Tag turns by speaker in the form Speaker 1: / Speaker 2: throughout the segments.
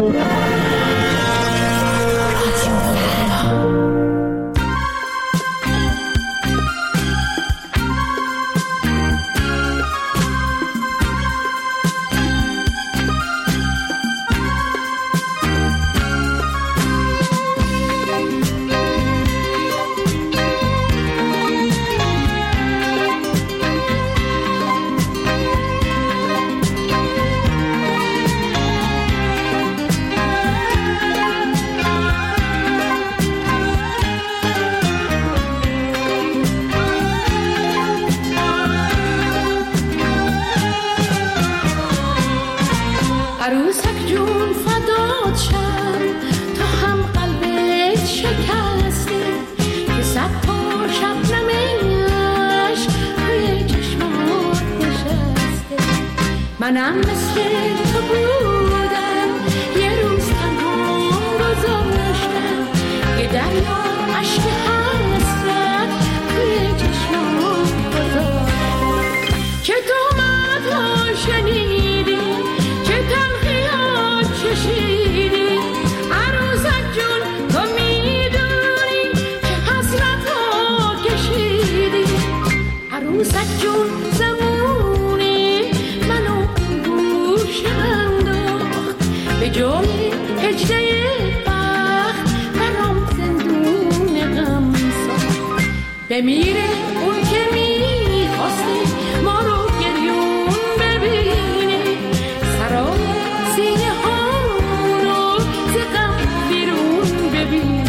Speaker 1: عروسک جون فدات شم، تو هم قلبت شکسته که صد پا شبنمش روی چشمات نشسته. منم مثل تو بودم، یه روز تنها گذاشتم که دریا عشق حسرت روی چشمات گذاشتم. که تو مدها شنیدی، چه تلخیات چشیدی، عروسک جون تو میدونی که حسرت ها کشیدی. عروسک جون زمونی منو گوش انداخت، به جای هجده بخت برام زندون غم ساخت. بمیره اون که میخواسته ما رو گریون ببینه، سرای سینه ها رو ز غم بیرون ببینه.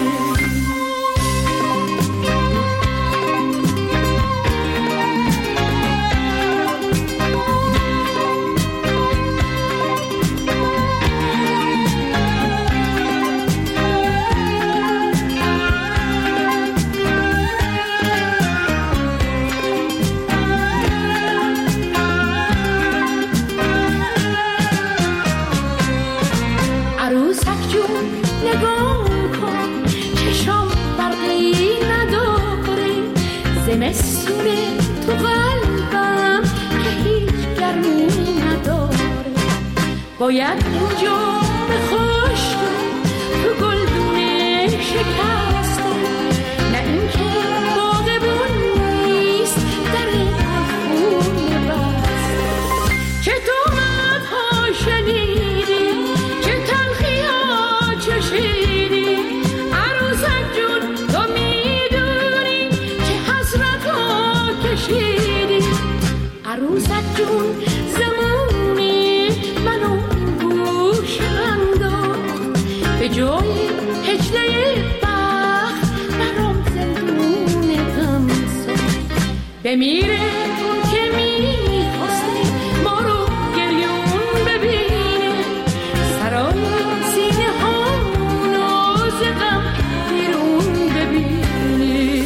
Speaker 1: عروسک جون نگاه کن، چشام برقی نداره، زمستونه تو قلبم که هیچ گرمی نداره. باید اینجا به خشک تو گلدونه شکسته، نه اینکه باغبون نیست در خونه بسته. چه تو مدها شنیدی، چه تلخیات چشیدی، عروسک جون تو میدونی که حسرت ها کشیدی. عروسک جون زمونی منو گوش انداخت، به جای هجده بخت برام زندون غم ساخت. بمیره اون که میخواسته ما رو گریون ببینه، سرای سینه ها رو ز غم بیرون ببینه.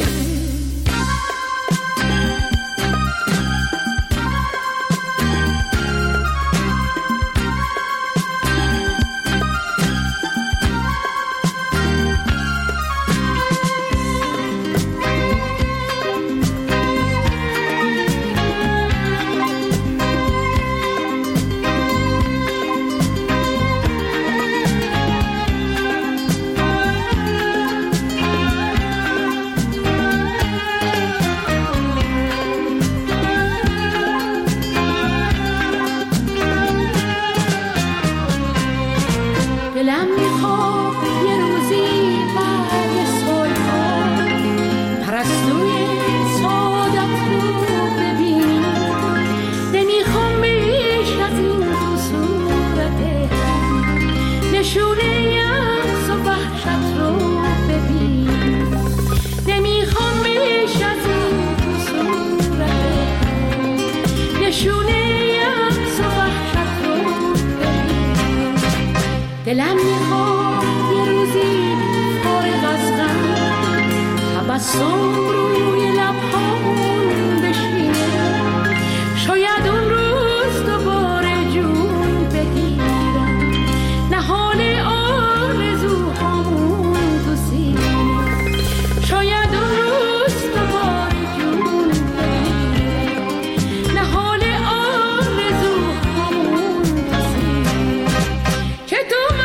Speaker 1: دلم میخواد یه روزی بعد صلح‌ها پرستوی سعادت رو ببینم. نمیخوام بیش از این تو صورته نشونه یأس و وحشت رو ببینم. نمیخوام بیش از این تو صورته نشونه یأس و وحشت رو ببینم. دلم میخواد یه روزی فارغ از غم تبسم روی لبهامون بشینه. شاید اون روز دوباره جون بگیرم، نهال آرزوهامون تو سینه. شاید اون روز دوباره جون بگیرم، نهال آرزوهامون تو سینه. که تو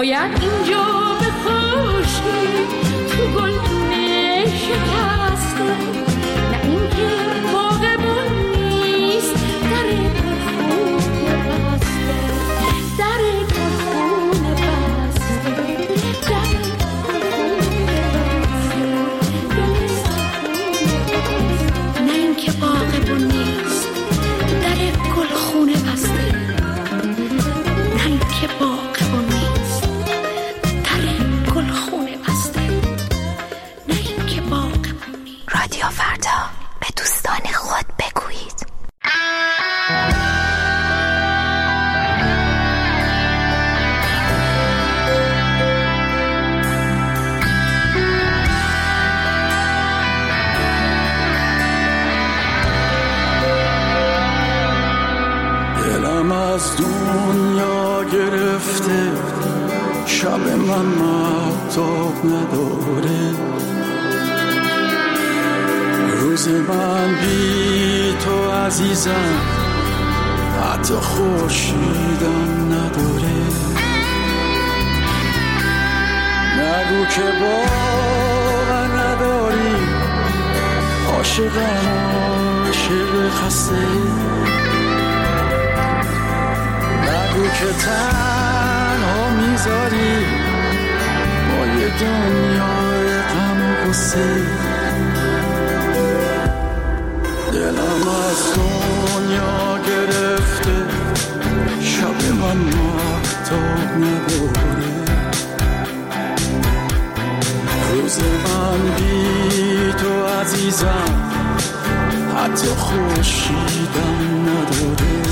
Speaker 1: باید اینجا بخوشی تو گلدونه شکسته، نه اینکه باغبون نیست در گلخونه بسته، در گلخونه بسته، در گلخونه بسته، نه اینکه باغبون نیست در گلخونه بسته، نه اینکه باغبون نیست در گلخونه بسته، نه اینکه باغبون نیست.
Speaker 2: رادیو فردا، به دوستان خود بگویید.
Speaker 3: دلم از دنیا گرفته، شب من مهتاب نداره، روز من بی تو عزیزم حتی خورشیدم نداره. نگو که باور نداری، عاشقم عاشق خسته، نگو که تنها میذاری با یه دنیای غم و غصه. دلم از دنیا گرفته، شب من مهتاب نداره، روز من بی تو عزیزم حتی خورشیدم نداره.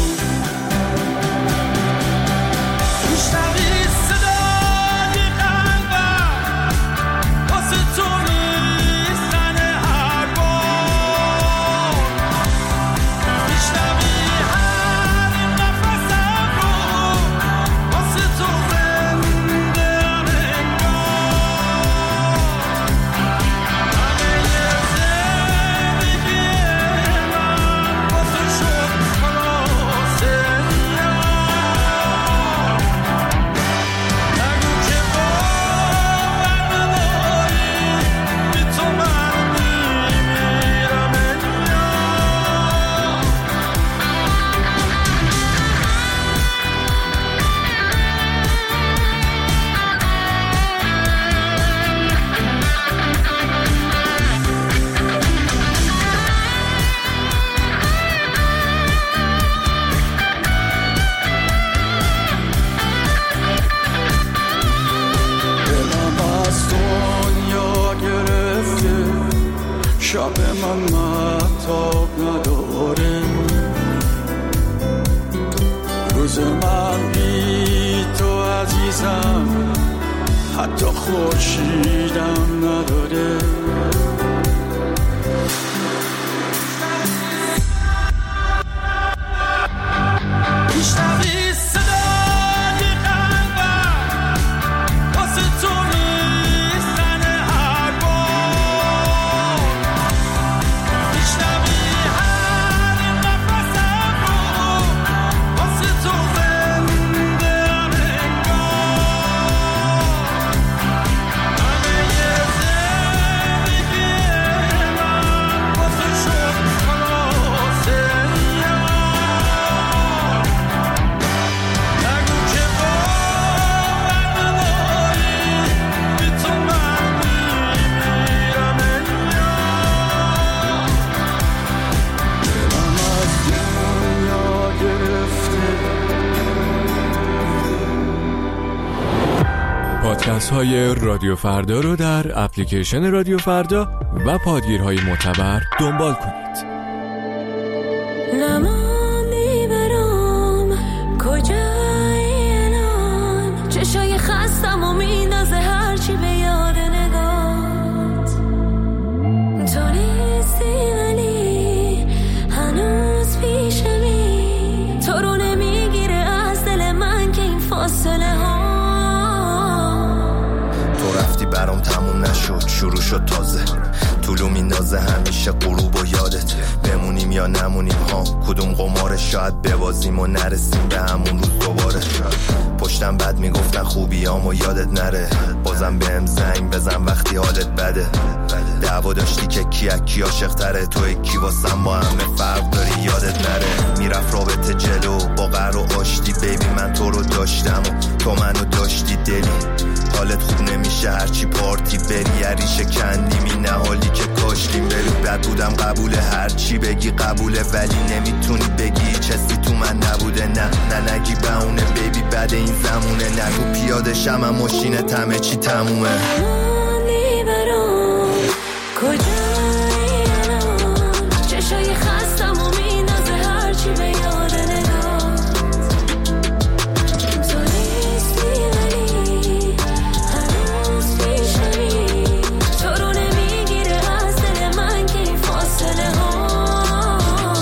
Speaker 3: شب من مهتاب نداره، روز من بی تو عزیزم حتی خورشیدم نداره.
Speaker 4: پادکست های رادیو فردا رو در اپلیکیشن رادیو فردا و پادگیرهای معتبر دنبال کنید.
Speaker 1: نماندی برام کجایی الان، چشای خستم و میندازه هرچی به یاد نگات، تو نیستی ولی هنوز پیشمی، تو رو نمیگیره از دل من که این فاصله ها.
Speaker 5: برام تموم نشد، شروع شد تازه، طولو میندازه همیشه غروب و یادت، بمونیم یا نمونیم ها، کدوم قماره، شاید ببازیم و نرسیم به همون روز دوباره، پشتم بد میگفتن خوبیامو یادت نره، بازم بهم زنگ بزن وقتی حالت بده. دعوا داشتی که کی عاشق تره، توی کی واسم با همه فرق داری یادت نره. میرفت رابطه جلو با قهر و آشتی، بیبی من تو رو داشتم و تو منو داشتی دلی. حالت خوب نمیشه هرچی پارتی بری، عریشه کندیمی نه حالی که کاشتیم بری. بد بودم قبوله هرچی بگی قبوله، ولی نمیتونی بگی چسی تو من نبوده. نه نگی بهونه بیبی بعد این زمونه، نگو پیاده شم ماشینت همه چی تمومه.
Speaker 1: کجایی الان چشای خستم و میندازه هرچی به یاد نگات. تو نیستی ولی هنوز پیشمی، تو رو نمیگیره از دل من که این فاصله ها.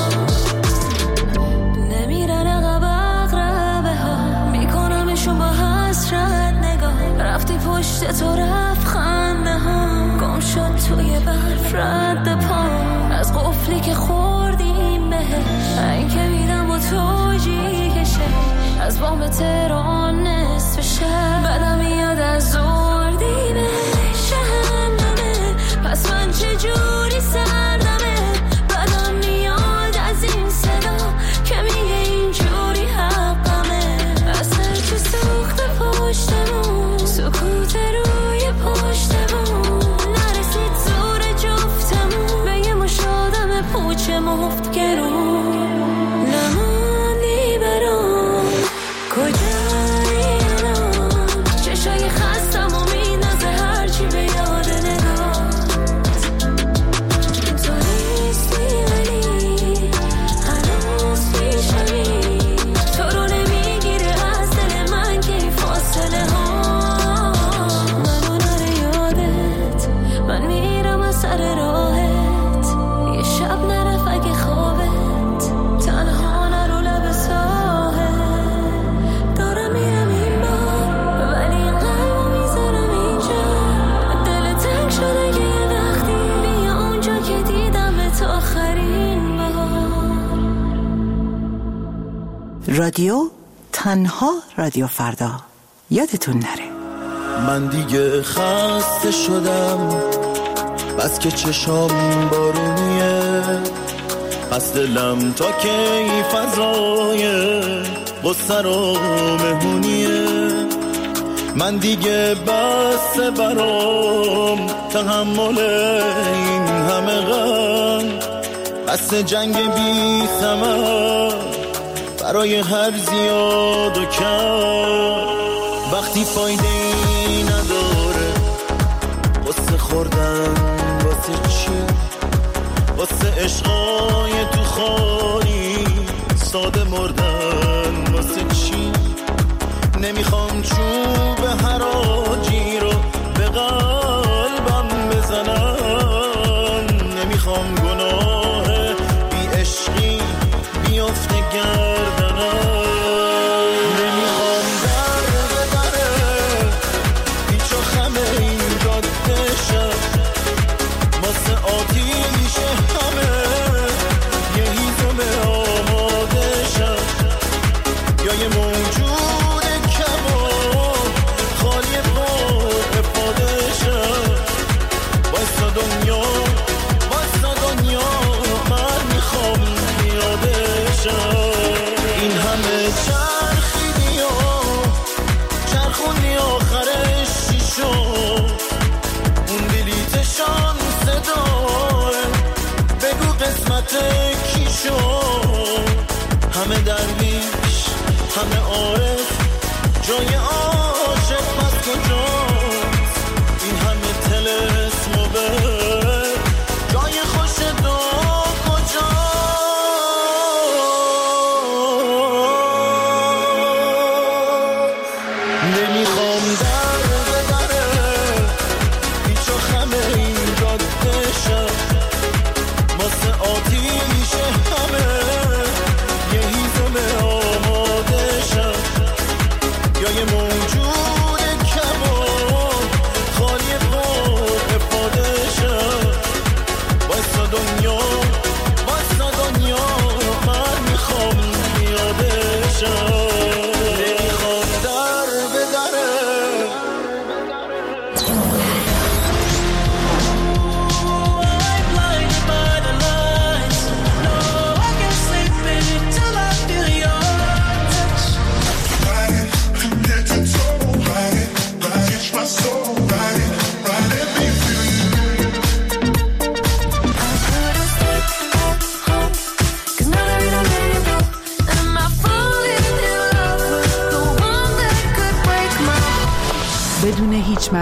Speaker 1: نمیرن عقب اقربه ها، میکنمشون با حسرت نگاه. رفتی پشت تو رفت خنده ها، گم شد توی برف رد پا. از قفلی که خوردیم بهش این که میدم با تو جی کشه. از بام تهران نصف شب بدم میاد از اردیبهشت جهنمه. پس من چجوری سردمه، بدم میاد از این صدا که میگه اینجوری حقمه. از هرچی سوخته پشتمون، سکوت روی پشتمون، نرسید زور جفتمون به یه مش آدم پوچه مفت گرون. نماندی برام کجایی الان چشای خستم و میندازه هرچی به یاد نگات. تو نیستی ولی هنوز پیشمی، تو رو نمیگیره از دل من که این فاصله ها. منو نره یادت، من میرم از سر راهت. یه شب نرف اگه خوابت، تنها نرو لب ساحل. دارم میرم این بار ولی این قلبو میذارم اینجا. دل تنگ شده که یه وقتی بیا اونجا که دیدمت آخرین بار.
Speaker 6: رادیو تنها رادیو فردا، یادتون نره.
Speaker 3: من دیگه خسته شدم بس که چشام بارونیه، پس دلم تا کی فضای غصه رو مهمونیه. من دیگه بس برام تحمل این همه غم، بس جنگ بی ثمر برای هر زیاد و کم. وقتی فایده ای نداره قصه خوردن واسه چی، واسه عشقای تو خالی ساده مردن واسه چی. نمیخوام چوب حراجی رو به قلبم بزنم، نمیخوام گناه بی عشقی بیافته گردنم. نمیخوام در پیچ و خم این جاده شد،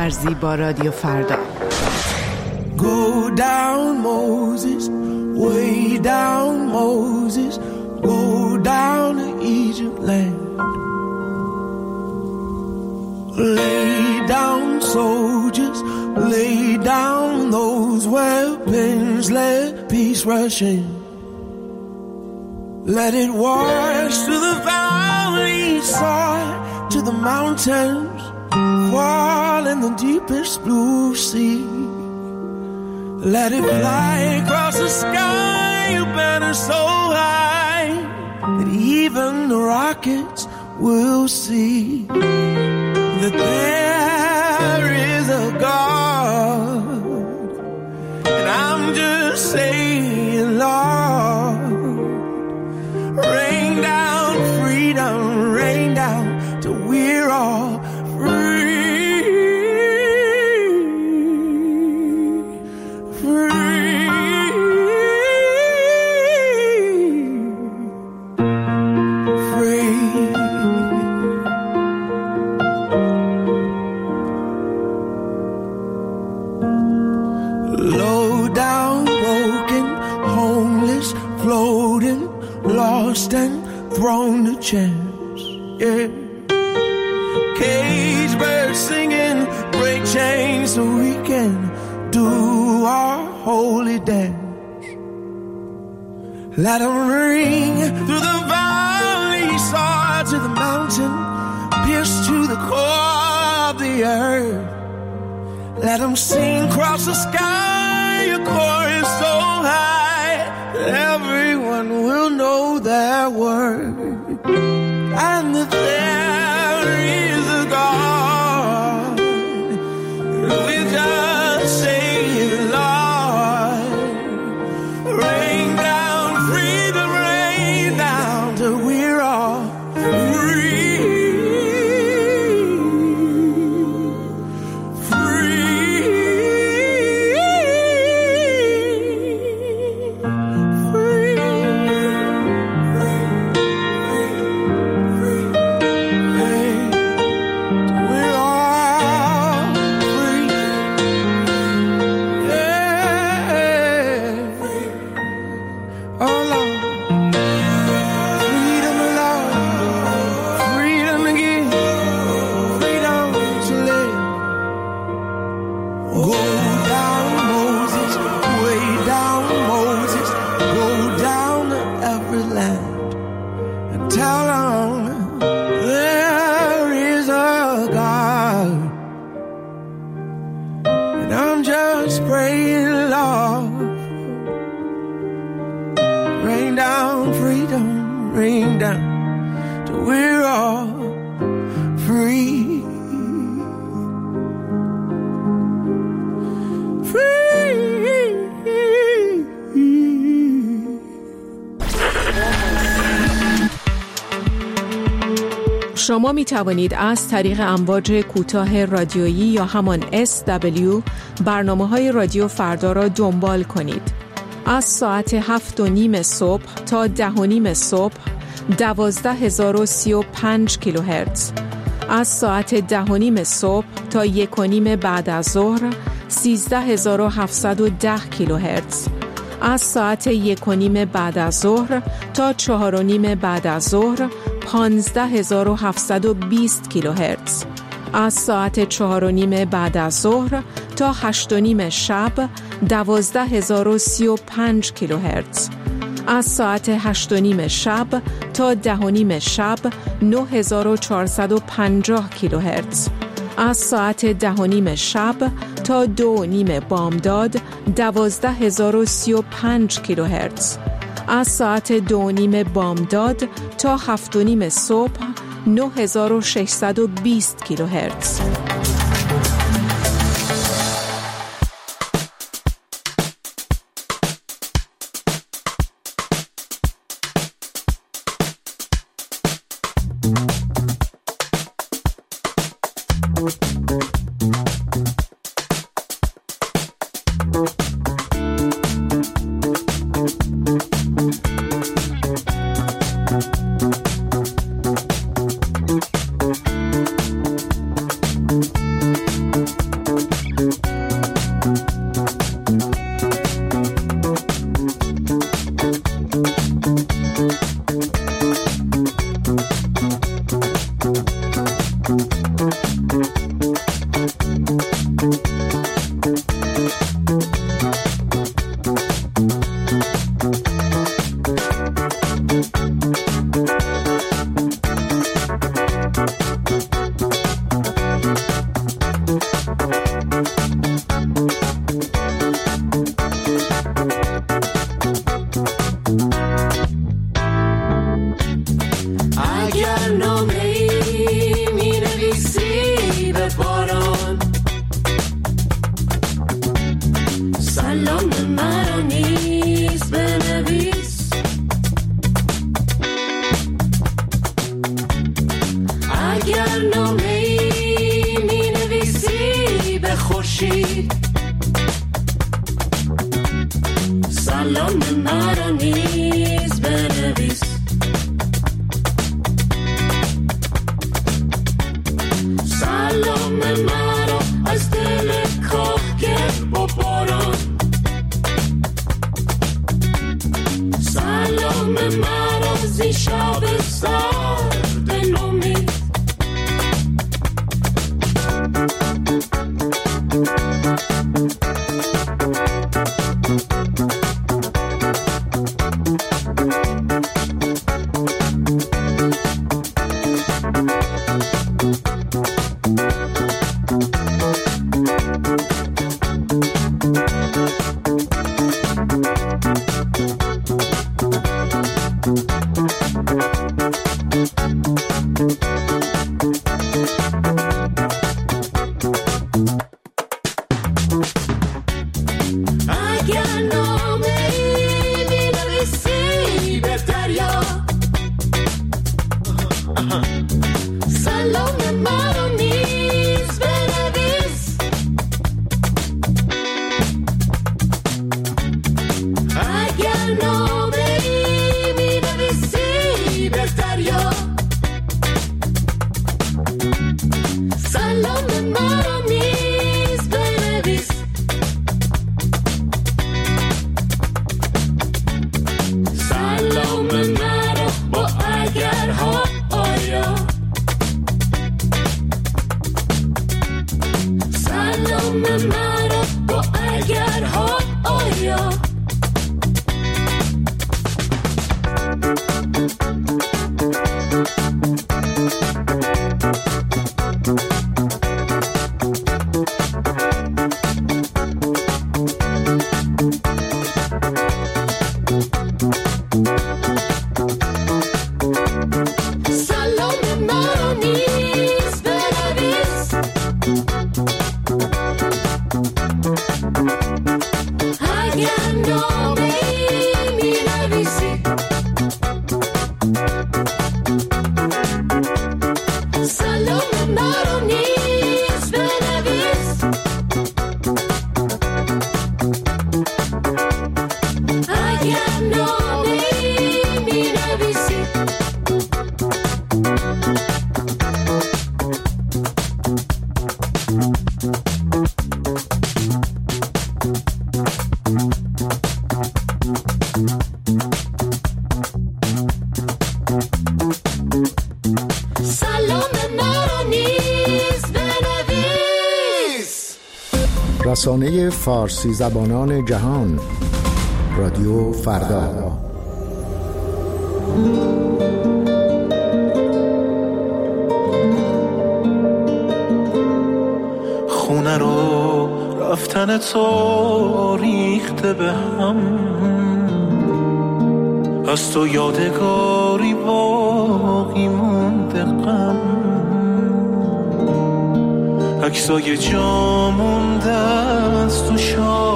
Speaker 6: ورزی با رادیو فردا.
Speaker 7: Go down Moses, way down Moses, go down to Egypt land. Lay down soldiers, lay down those weapons, let peace rush in. Let it wash through the valley side to the mountains, fall in the deepest blue sea. Let it fly across the sky, a banner so high that even the rockets will see that there is a God. And I'm just saying, Lord, rain down freedom, rain down till we're all free. And thrown to chance, yeah. Cage birds singing, break chains so we can do our holy dance. Let them ring through the valley, soar to the mountain, pierce to the core of the earth. Let them sing across the sky, a chorus so high that everyone will know their word, and that there is a God. We just say, Lord, rain down freedom, rain down till we're all free.
Speaker 8: شما می توانید از طریق امواج کوتاه رادیویی یا همان SW برنامه‌های رادیو فردا را دنبال کنید. از ساعت 7:30 صبح تا 10:30 صبح 12035 کیلوهرتز. از ساعت 10:30 صبح تا 1:30 بعد از ظهر 13710 کیلوهرتز. از ساعت 1:30 بعد از ظهر تا 4:30 بعد از ظهر 15720 کیلوهرتز. از ساعت 4:30 بعد از ظهر تا 8:30 شب 12035 کیلوهرتز. از ساعت 8:30 شب تا 10:30 شب 9450 کیلوهرتز. از ساعت 10:30 شب تا 2:30 بامداد 12035 کیلوهرتز. از ساعت 2:30 بامداد تا 7:30 صبح 9620 کیلوهرتز.
Speaker 1: سلام مرا نیز بنویس، اگر نامه ای می نویسی به خورشید، سلام مرا نیز بنویس، سلام مرا از دل کاهگل با باران، سلام مرا زی شب سرد نومید،
Speaker 9: رسانه فارسی زبانان جهان، رادیو فردا.
Speaker 3: خونه رو رفتن تو ریخته به هم، از تو یادگاری باقی مونده غم، عکسای جا مونده از تو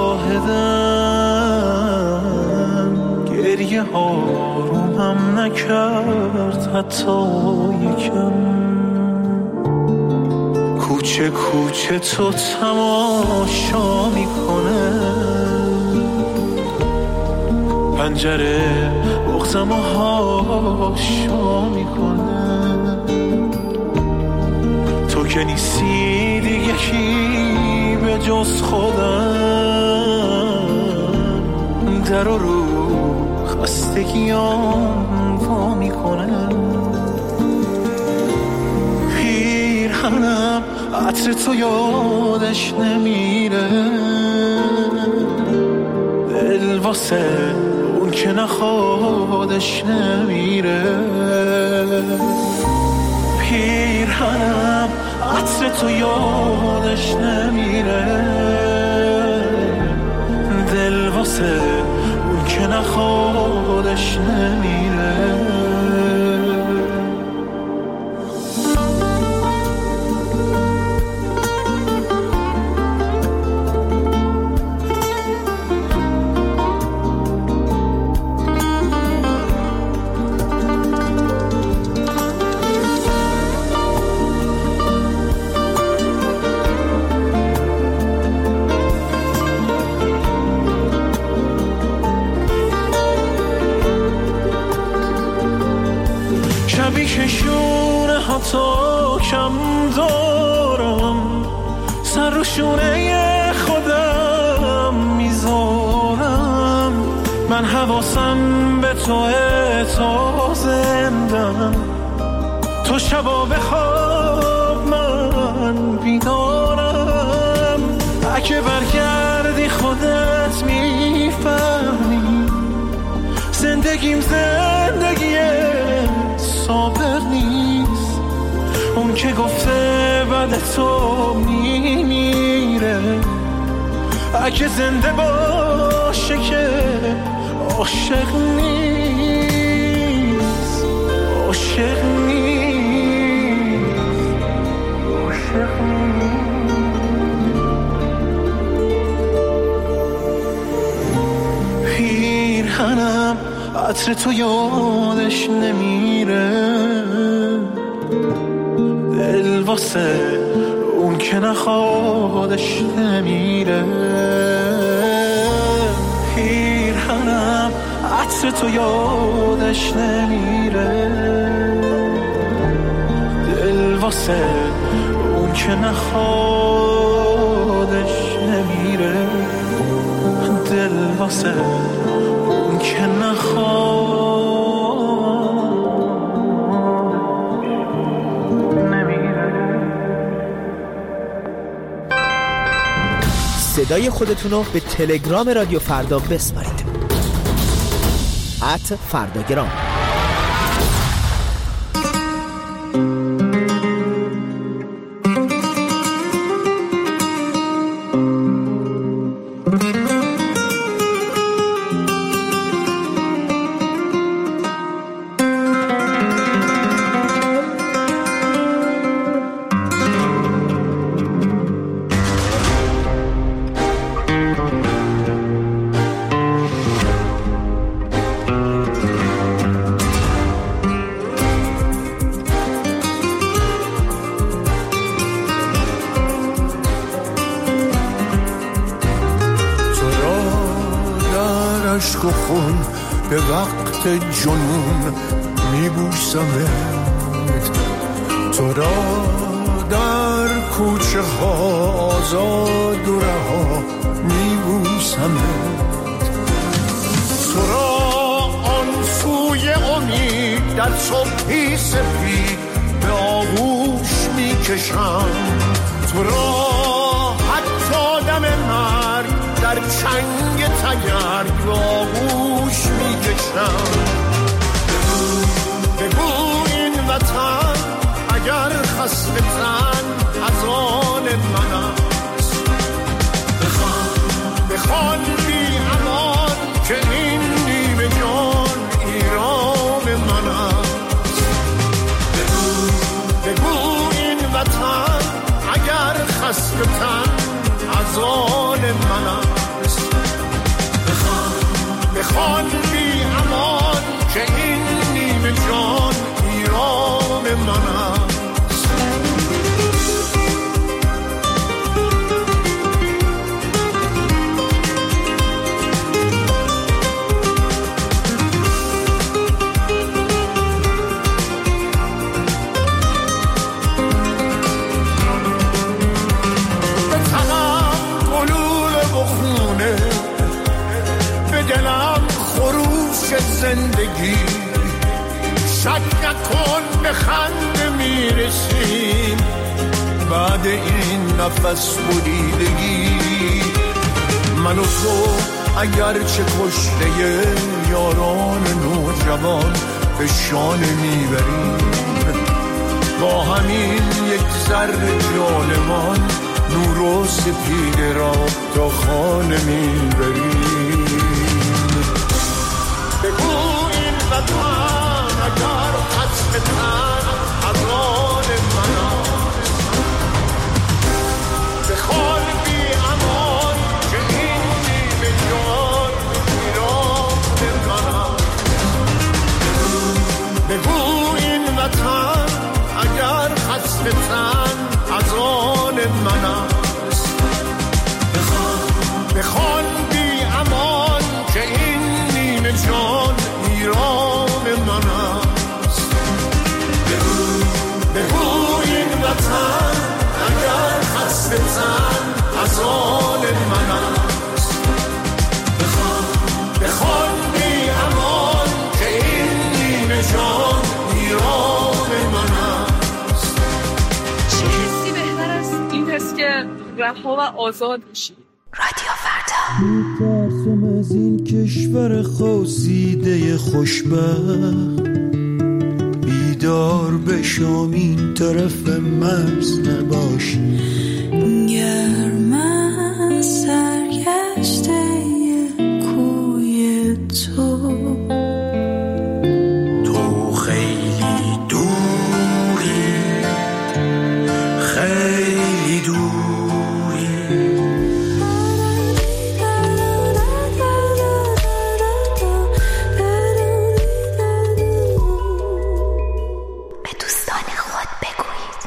Speaker 3: شاهدم، گریه ها رو هم نکرد حتی یکم، کوچه کوچه تو تماشا میکنه، پنجره بغزم و هاشا میکنه، تو که نیستی دیگه کی به جز خودم، در رو خستگیام وا میکنه، پیرهنم عطر تو یادش نمیره، دل واسه اون که نخوادش نمیره، پیرهنم عطر تو یادش نمیره، دل واسه اون که نخوادش نمیره. شونه خودم میذارم. من حواسم به توه تا زندم، تو شبا بخواب من بیدارم. اگه برگردی خودت میفهمی زندگیم زندگی صابر نیست. اون که گفته بعد تو میمیره، اگه زنده باشه که عاشق نیست، عاشق نیست، عاشق نیست. پیرهنم عطر تو یادش نمیره، دل واسه اون که نخوادش نمیره. پیرهنم عطر تو یادش نمیره، دل واسه اون که نخوادش نمیره، دل واسه اون که نخواد.
Speaker 10: صدای خودتون رو به تلگرام رادیو فردا بسپارید. @فرداگرام.
Speaker 3: عشق و خون به وقت جنون میبوسمت، تو را در کوچه ها آزاد و رها میبوسمت، تو را آن سوی امید در صبحی سپید به آغوش میکشم، تو را حتی دم مرگ در چنگ تگرگ به آغوش میکشم. بگو این وطن اگر خسته تن از آن من است، بخوان بی امان که این نیمه جان ایران من است. بگو این وطن اگر خسته تن از آن من است، بخوان بی امان که این نیمه جان ایران من است. به تنم گلوله و خونه، به دلم خروش زندگی، شک نکن به خنده میرسیم بعد این نفس بریدگی. من و تو اگرچه کشته یاران نوجوان به شانه میبریم، با همین یک ذره جانمان نور و سپیده را تا خانه میبریم. بگو این وطن اگر قصد تن از آن من است، بخوان بی امان که این نیمه جان ایران من است. بگو این وطن اگر قصد تن از آن من است، بخوان بی امان که این نیمه جان ایران من است. بگو این وطن اگر خسته تن
Speaker 11: رها و آزاد بشید.
Speaker 2: رادیو فردا.
Speaker 12: میترسم از این کشور خواسیده خوشبخت، بیدار بشم این طرف مرز نباشی.
Speaker 1: گرم از سرگشته کوی تو
Speaker 12: خیلی دوری، خیلی دوری.
Speaker 2: به دوستان خود بگویید.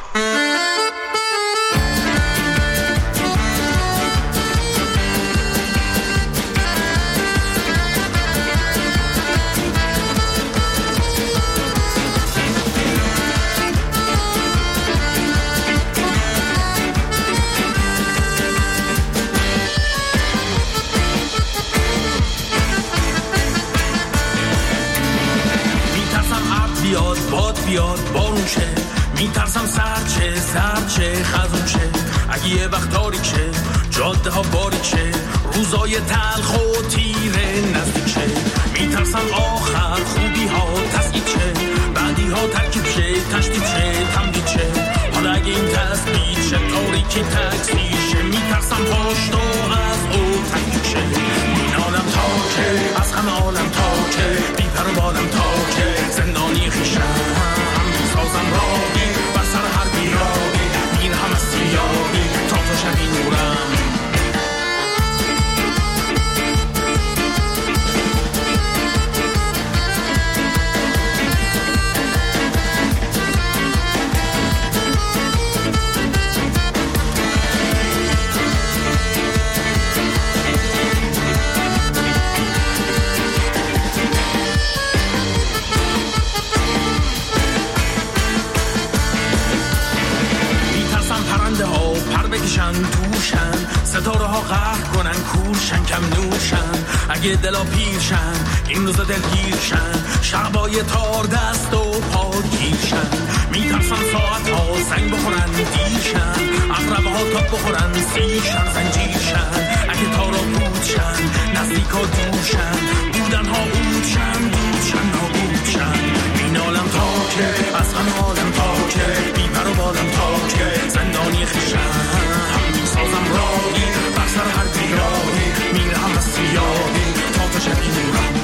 Speaker 13: بیاد بارون شه، میترسم سرد شه خزون شه. اگه یه وقت تاریک شه، جاده ها باریک شه، روزای تلخ و تیره نزدیک شه. میترسم آخر خوبی ها تسکیت شه، بعدی ها ترکیب شه، تشدید شه، تمدید شه. حالا اگه این تسبیت شه، تاریکی تکسیر شه، میترسم پاشت و از او تنگید شه. این عالم تاکه، از همه عالم تاکه، بیپر و بالم تاکه، زندانی خیشم سازم راهی بر سر هر بیراهی، میرهم از سیاهی تا تو شبی نورم. توشن ستاره ها قهر کنن، کورشن کم نوشن. اگه دلا پیرشن این روزا دلگیرشن، شبای تار دست و پا گیرشن. میترسن ساعت ها زنگ بخورن دیرشن، عقربه ها تا بخورن سیرشن زنجیرشن. اگه تارا بودشن نزدیک ها دورشن، بودن ها بودشن دورشن نابودشن. این عالم تاکه، از همه عالم تاکه، بیپر و بالم تاکه، زندانی خیشن سازم راهی بر سر هر بیراهی، میرهم از سیاهی تا تو شبی نورم.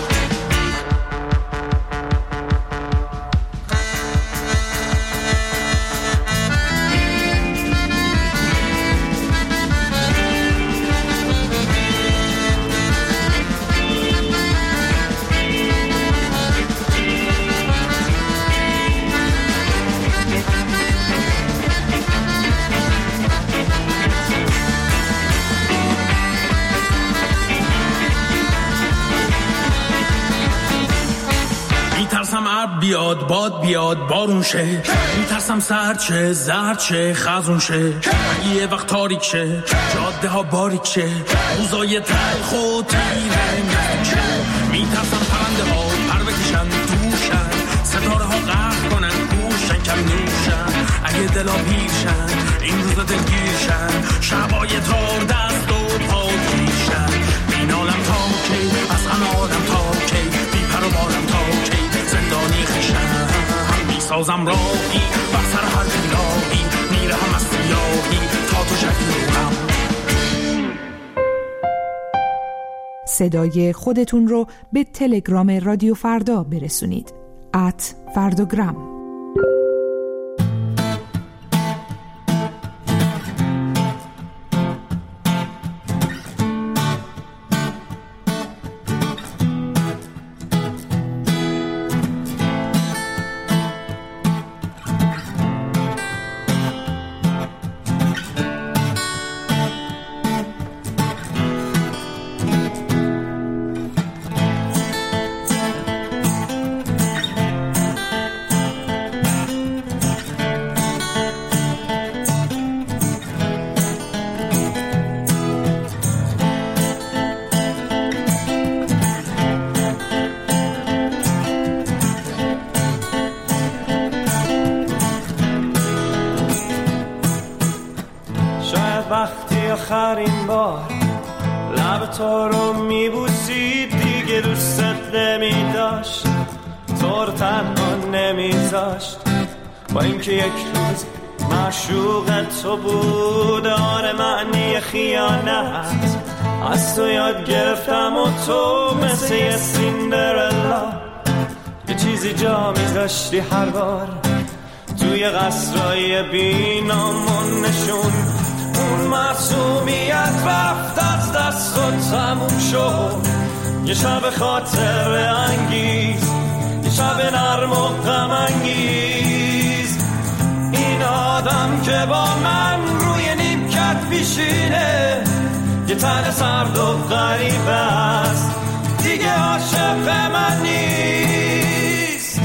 Speaker 13: بیاد باد بیاد بارون شه، میترسم سرد شه زرد شه خزون شه. یه وقت تاریک شه، جاده ها باریک شه، روزای تلخ و تیره نزدیک شه. میترسم پرنده ها پر بکشن دوشن، ستاره ها قهر کنن گوشن کم نوشن. اگه دلا پیرشن این روزا دلگیرشن، شبای تار دست و پا گیرشن. این عالم تاکی، از همه عالم تاکی، بیپر و بالم تاکی، زندانی خیشم میسازم راهی بر سر هر بیراهی، میرهم از سیاهی تا تو شبی نورم.
Speaker 8: صدای خودتون رو به تلگرام رادیو فردا برسونید. @فرداگرام.
Speaker 11: تو رو میبوسید دیگه دوست نمیداشت، تو رو تنها نمیذاشت. با اینکه یک روز معشوق تو بود، آره معنی خیانت از تو یاد گرفتم و تو مثل یه سیندرلا یه چیزی جا میذاشتی هر بار توی قصرهای بینامون نشون. اون معصومیت رفت از دست و تموم شد، یه شب خاطر انگیز، یه شب نرم و غم انگیز. این آدم که با من روی نیمکت پیشینه، یه تن سرد و غریب است، دیگه عاشق من نیست.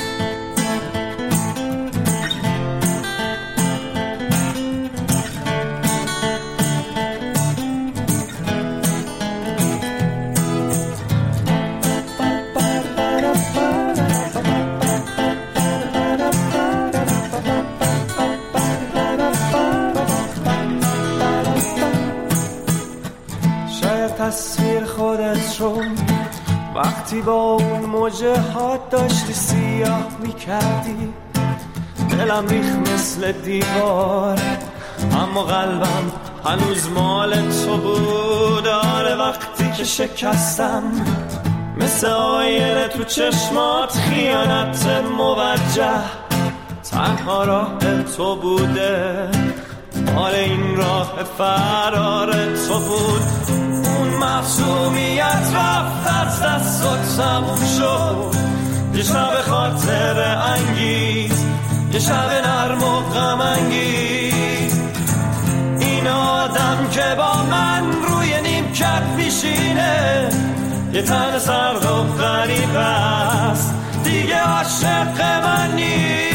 Speaker 11: تصویر خودت رو وقتی با اون موجه ها داشتی سیاه میکردی، دلم ریخ مثل دیوار، اما قلبم هنوز مال تو بود. آره وقتی که شکستم مثل آینه تو چشمات، خیانت موجه تنها راه تو بوده. آره این راه فرار تو بود. اون معصومیت رفت از دست و تموم شد، یه شب خاطر انگیز، یه شب نرم و غم انگیز. این آدم که با من روی نیمکت پیشینه، یه تن سرد و غریب است، دیگه عاشق من نیست.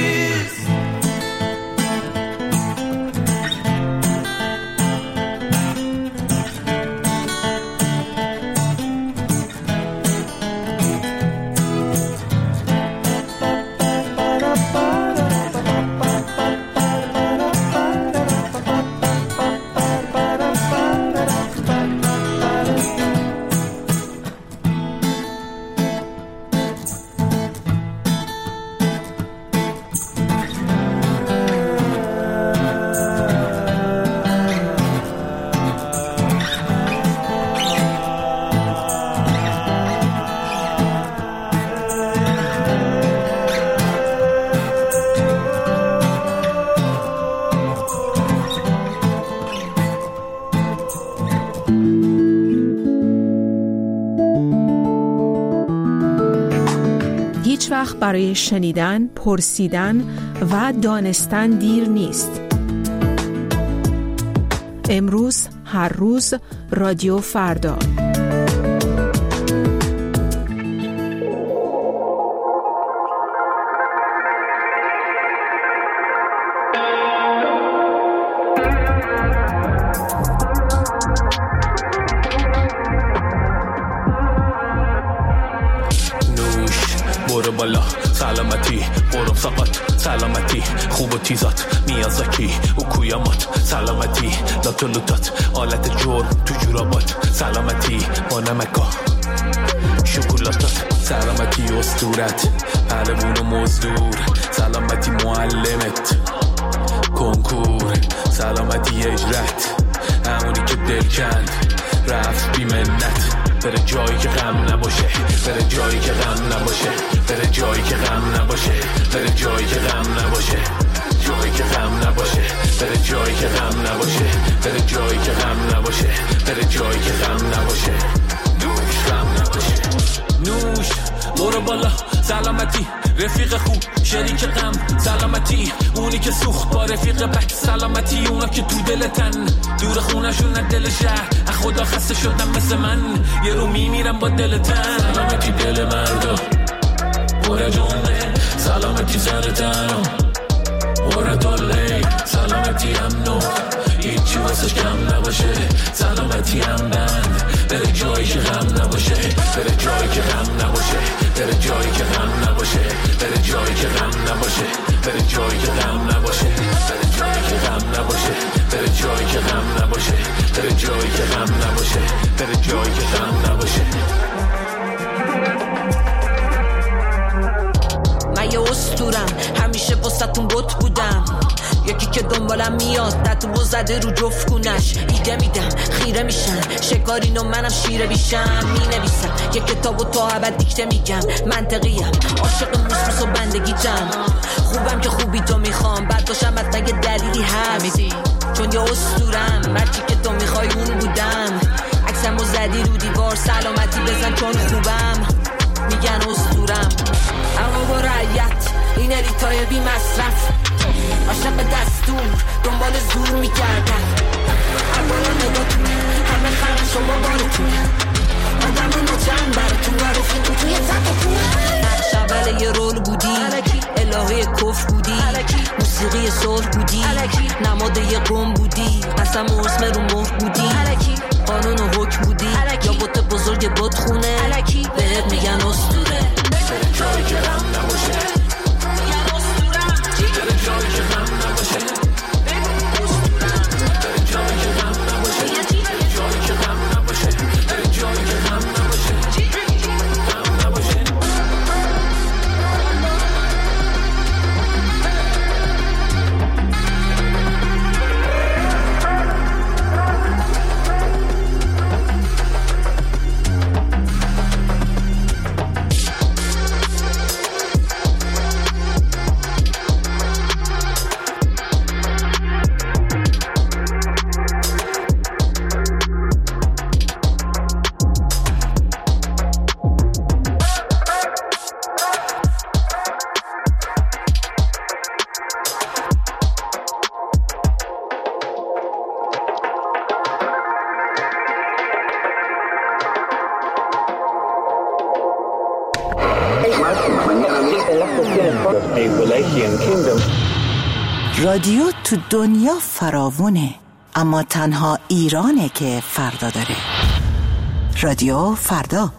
Speaker 8: وقت برای شنیدن، پرسیدن و دانستن دیر نیست. امروز، هر روز، رادیو فردا.
Speaker 13: برو بالا سلامتی، برو سقط سلامتی، خوب و تیزات میازاکی و کویامات سلامتی، لاتولوتات آلت جرم تو جورابات سلامتی، با نمکا شکلاتات سلامتی، اسطورت پهلوون و مزدور سلامتی، معلمت کنکور سلامتی، اجرت همونی که دل کند رفت بی منت، بره جایی که غم نباشه، بره جایی که غم نباشه، بره جایی که غم نباشه، بره جایی که غم نباشه، جایی که غم نباشه، بره جایی که غم نباشه، بره جایی که غم نباشه، بره جایی که غم نباشه، نوش غم نباشه. نوش برو بالا سلامتی، رفیق خوب شریک غم سلامتی، اونی که سوخت با رفیق بد سلامتی، اونا که تو دلتن دور خونشون از دل شهر، از خدا خسته شدم مثل من یه رو میمیرم با دلتن، سلامتی دل مردا پر جونه، سلامتی سر تنم پر دله، سلامتی امنو هیچی واسش کم نباشه، سلامتی هم بند بره جایی که غم نباشه، بره جایی که غم نباشه، بره جایی که غم نباشه، بره جایی که غم نباشه، بره جایی که غم نباشه، بره جایی که غم نباشه، بره جایی که غم نباشه، بره جایی که غم نباشه، بره جایی که غم نباشه.
Speaker 14: من یه اسطورم، همیشه واسه‌تون بت بودم. یکی که دنبالم میاد تتو زده رو جفت کونش. ایده میدم خیره میشن شکارین و منم شیره بیشم. مینویسم یه کتابو تا ابد دیکته میگم. منطقیم عاشق موسموس و بندگیتم. خوبم که خوبی تو میخوام، بعد باشم حتی یه دلیلی هست. چون یه اسطورم، هرچی که تو میخوای اون بودم. عکسمو زدی رو دیوار سلامتی بزن چون خوبم. میگن اسطورم اما با رعیت این الیتای بی مصرف. عاشق دستور دنبال زور میکردن. اولا نگاتون همه خرم شما بارتون. آدم رو نجم براتون و رفیقون توی تقتون. نقش اول یه رول بودی، الهه کف بودی. موسیقی صلح بودی، نماد یه قوم بودی. قسم و اسم رو مهر بودی، قانون و حکم بودی. یا بوت بزرگ بوت خونه بهت میگن اسطوره.
Speaker 13: جایی که غم نباشه، بره جایی که غم نباشه، بره جایی که غم نباشه، بره جایی که غم نباشه، بره جایی که غم نباشه، غم نباشه.
Speaker 6: رادیو تو دنیا فراوونه، اما تنها ایرانه که فردا داره. رادیو فردا.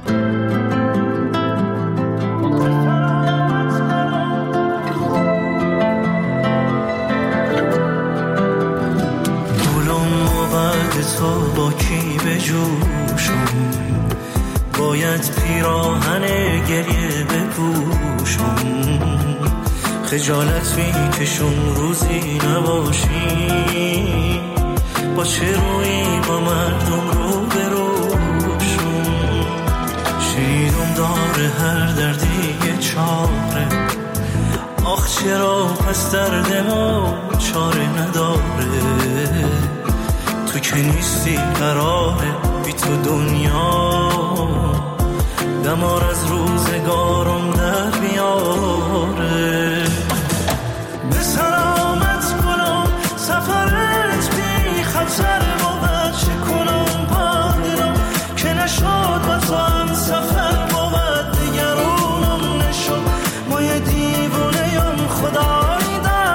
Speaker 12: گلم و بعد تو با کی بجوشم، باید پیراهن گریه بپوشم. خجالت میکشم روزی نباشی، با چه روی با مردم رو بروشم. شیرم داره هر دردی یه چاره، آخ چرا پس درد ما چاره نداره. تو که نیستی قراره بی تو دنیا دمار از روزگارم در بیاره. به سلامت کنم سفرت بی خطر بود، چه کنم با دلم که نشد با تو هم سفر بود. نگرانم نشد ما یه دیوونه‌ام خدای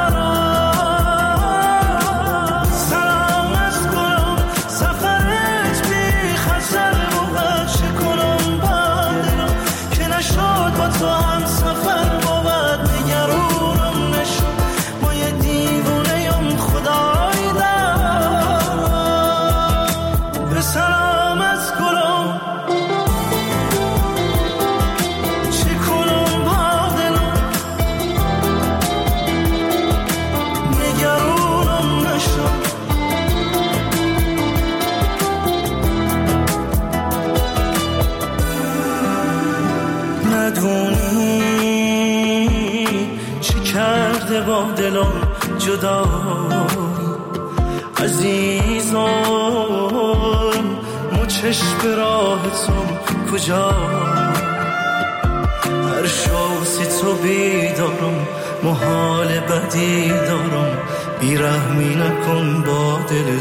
Speaker 12: دارم. سلامت کنم سفرت بی خطر بود، چه کنم با دلم که نشد با تو هم سفر بود. نگرانم نشد ما یه دیوونه‌ام خدای دارم. به سلامت کنم چه کنم با دلم، نگرانم نشد. ندونی چه کرده با دلم جدایی عزیزم. مچش به راهتم کجا، هر شاسی تو بیدارم، محال بدی دارم. بیرحمی نکن با دل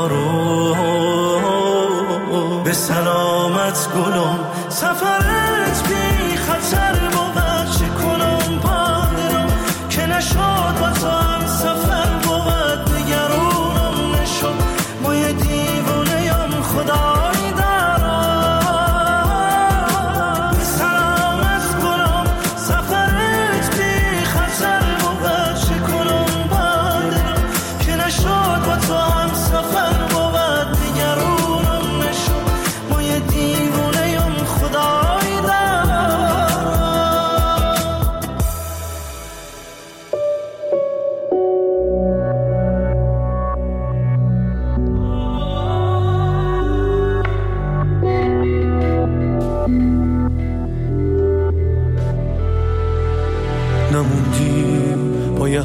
Speaker 12: زارم. به سلامت گلم سفرت بی خطر بود، چه کنم با دلم که نشد با تو هم سفر بود. نگرانم نشد ما یه دیوونه‌ام خدای دارم. به سلامت گلم سفرت بی خطر بود، چه کنم با دلم که نشد با تو هم سفر بود.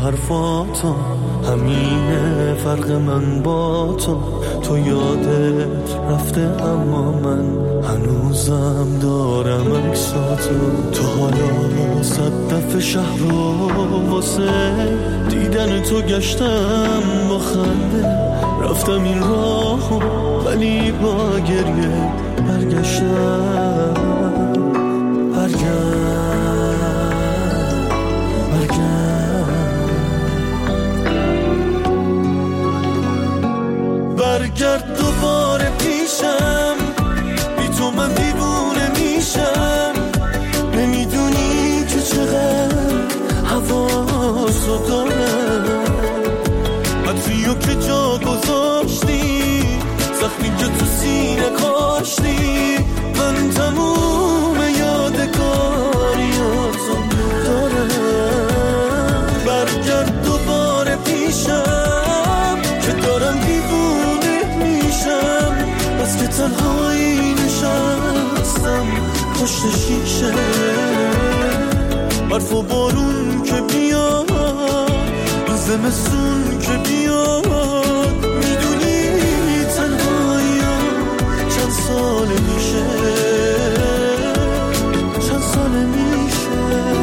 Speaker 11: حرفاتو، همینه فرق من با تو یادت رفته اما من هنوزم دارم عکساتو. تو حالا 100 دفعه شهر رو واسه دیدن تو گشتم با خنده، رفتم این راهو ولی با گریه برگشتم. برگرد دوباره پیشم، بی تو من دیوونه میشم. نمیدونی که چقدر حواسو دارم، عطریو که جا گذاشتی، زخمی که تو سینه کاشتی، من تموم یادگاریاتو دارم. برگرد دوباره پیشم که دارم دیوونه میشم، بس که تنهایی نشستم پشت شیشه. برف و بارون که بیاد، زمستون که بیاد، میدونی تنهایی چند سال میشه، چند سال میشه.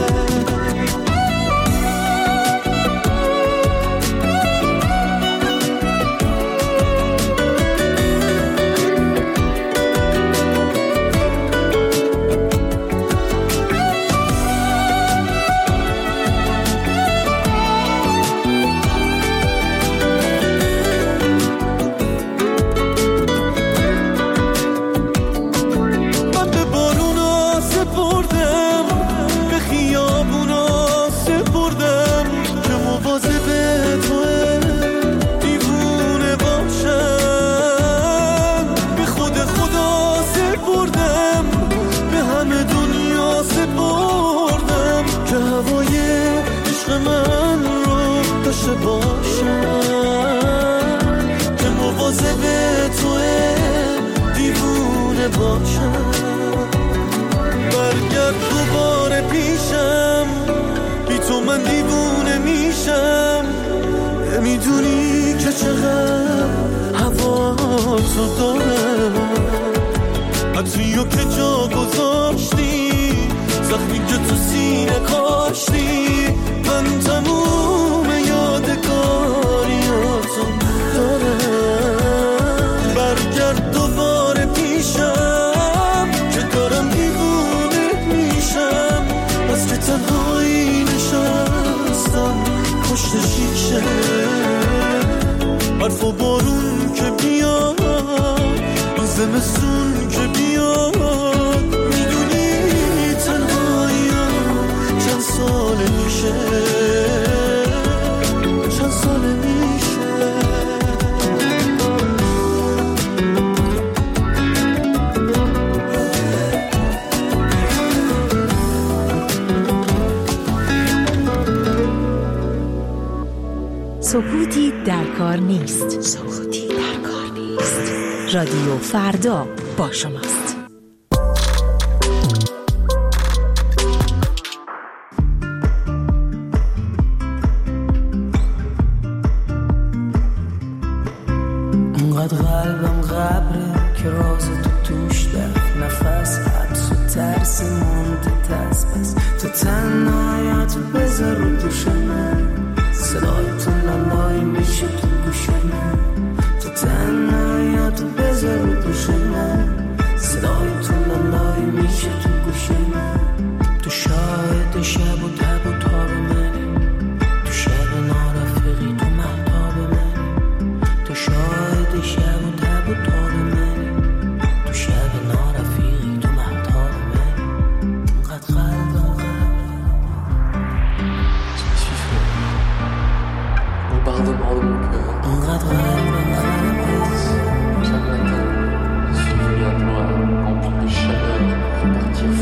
Speaker 11: برگرد دوباره پیشم، بی تو من دیوونه میشم. نمیدونی که چقدر هواتو دارم، عطریو که جا گذاشتی، زخمی که تو سینه کاشتی، من تموم یادگاریاتو دارم. برگرد دوباره پیشم که دارم دیوونه میشم، بس که تنهایی نشستم پشت شیشه. برف و بارون که بیاد، زمستون که بیاد، میدونی تنهایی چند سال میشه، چند سال میشه.
Speaker 6: سکوتی در کار نیست. سکوتی در کار نیست. رادیو فردا با شماست.
Speaker 15: انقدر قلبم قبره که راز تو توش در نفس حبس و ترس مونده دست، پس تو تنهایت بذار رو دوش من، صدای تو لالای میشه تو گوش من. تو تنهایت بذار رو دوش من، صدای تو لالای میشه تو گوش من. تو شاهد شب و تب و تاب منی، تو شب نارفقی تو مهتاب منی. تو شاهد شب و تب و تاب منی، تو شب نارفقی تو مهتاب منی. انقدر قلبم
Speaker 16: Bombardement de mon cœur. Chaque matin, suis venu à toi, rempli de chaleur, pour repartir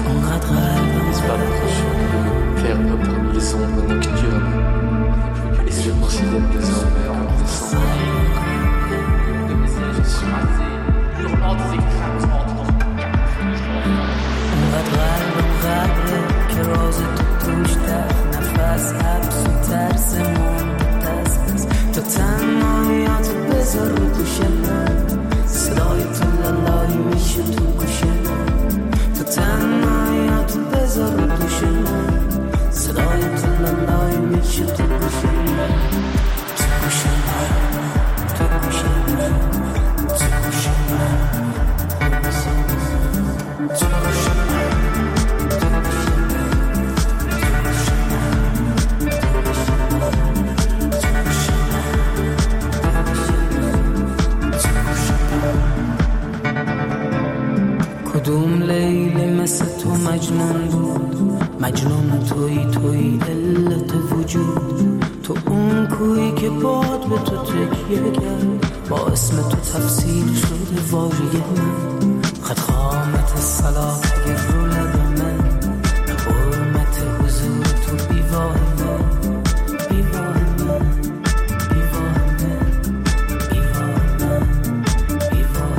Speaker 15: کدوم لیلی مثل تو مجنون بود، مجنون تویی علت وجود، تو اون کویی که باد به تو تکیه کرد، با اسم تو تفسیر شده واژه من، خط خامت صلات رو لب من، حرمت حضور تو بیواه من، بیواه من، بیواه من، بیواه من، بیواه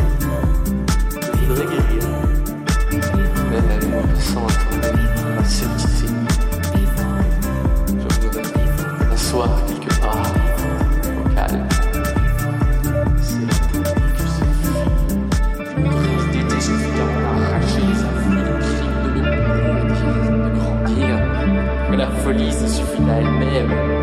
Speaker 16: من sans un certificat. Je voudrais m'asseoir quelque part, au calme. C'est l'été, j'ai vu dans la rachée, ça voulait le crime de grandir. Mais la folie, ça suffit à elle-même.